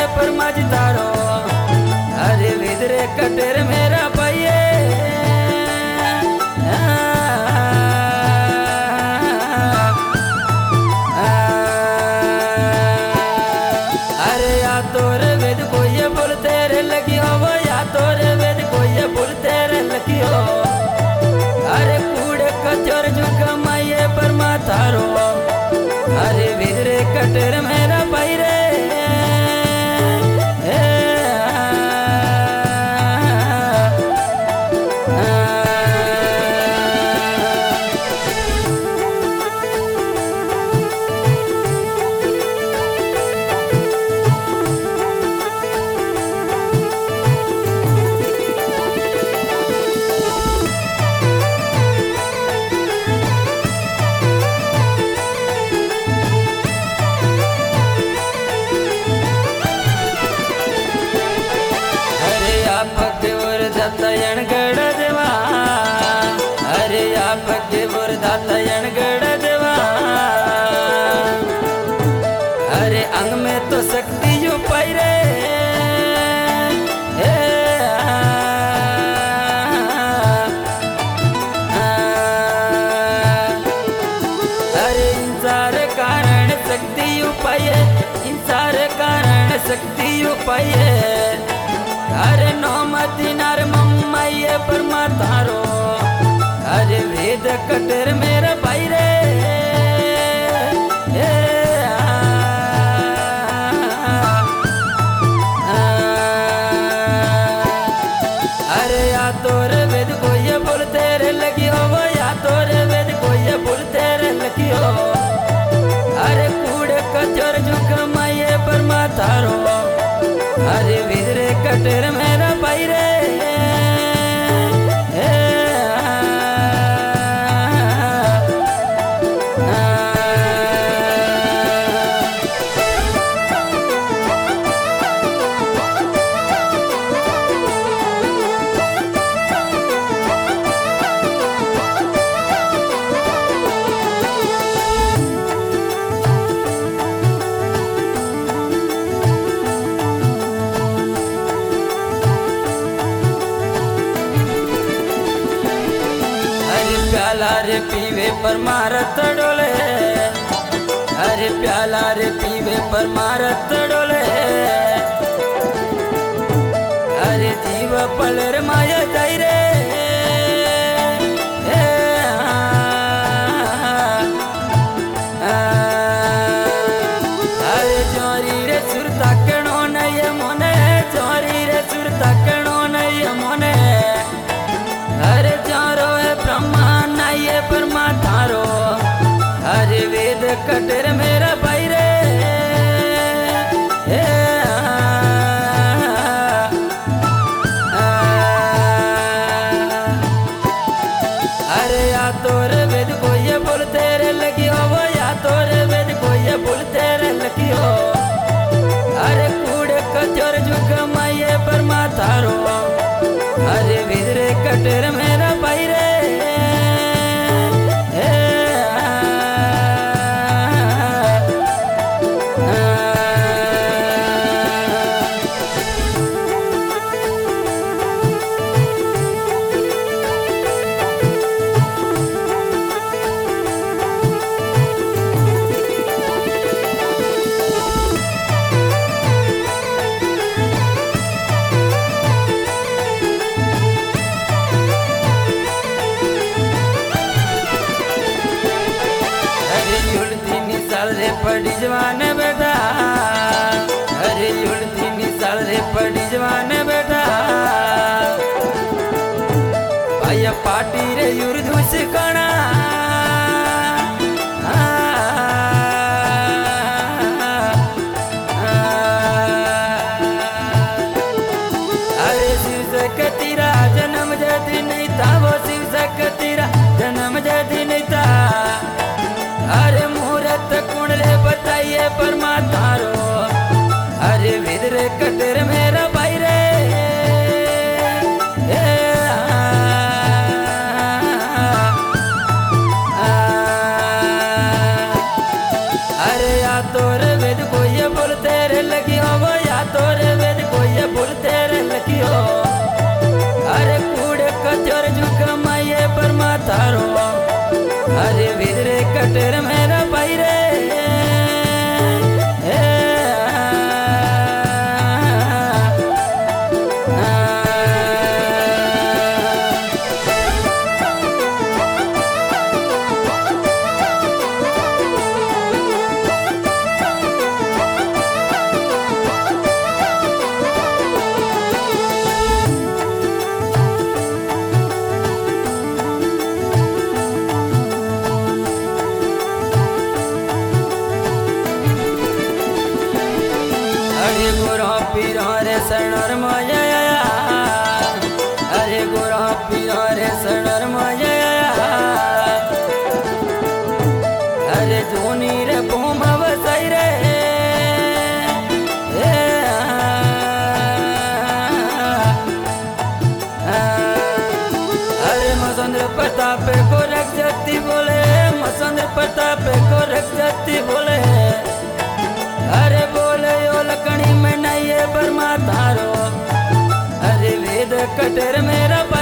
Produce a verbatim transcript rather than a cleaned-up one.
परमाजी तारो अरे विदरे कटेर मेरा पाइये अरे या तोरे वेद कोई बोलते रे लगी हो या तोरे वेद कोई बोलते रे लगी हो अरे कूड़े कचोर जो कमाइए परमा थारो अरे विदरे कटेर मेरा पाई रे दातयन गड़ देवा अरे आप के बोर दातयन गड़ देवा अरे अंग में तो शक्ति जो पाई रे अरे इंसार कारण शक्ति उपाय इंसार कारण शक्ति उपाय अरे नौमती नार मम्माइये परमा तारो अरे वेद कटेर मेरा भाई रे अरे या तोरे वेद कोई बोलते रे लगी हो या तोरे वेद कोई बोलते रे लगी हो अरे कूड़े कचोर जो कमाइये परमा तारो अरे विदरे कटेर मेरा पाई रे प्याला रे पीवे पर मारत डोले अरे प्याला रे पीवे पर मारत डोले अरे जीव पलर माया जाई रे अरे चोरी रे सुर तकणो नहीं मोने चोरी रे सुर तकणो नहीं मोने अरे चारो है ब्रह्मा ये परमा थारो अरे वेद कटेर मेरा भाई रे अरे या तोरे वेद कोई बोलते रे लगी हो या तोरे वेद कोई बोलते रे लगी हो अरे कूड़े कचोर जो कमाइए परमा थारो अरे विदरे कटेर मेरा भाई रे पड़ी जवान बेटा अरे उड़ती मिसाल रे पड़ी जवान बेटा भाई पार्टी रे युर्धु सिकाना अरे शिव सकतीरा जन्म जदी नहीं था वो शिव सकतीरा जन्म जदी नहीं था अरे मुहूर्त कुंडले बताइए परमा थारो अरे विदरे कटेर मेरा भाई रे कटेर मेरा भाई रे ए, आ, आ, अरे गुरु पीरो रे शरणर मया अरे गुरु पीरो रे शरणर मया अरे जूनी रे भूम बसाई रे ए, आ, आ, अरे मसंद्र प्रताप को रख जाती बोले मसंद्र प्रताप को रख जाती बोले अरे बोले यो लकड़ी में नहीं है बर्मा तारो अरे वेद कटेर मेरा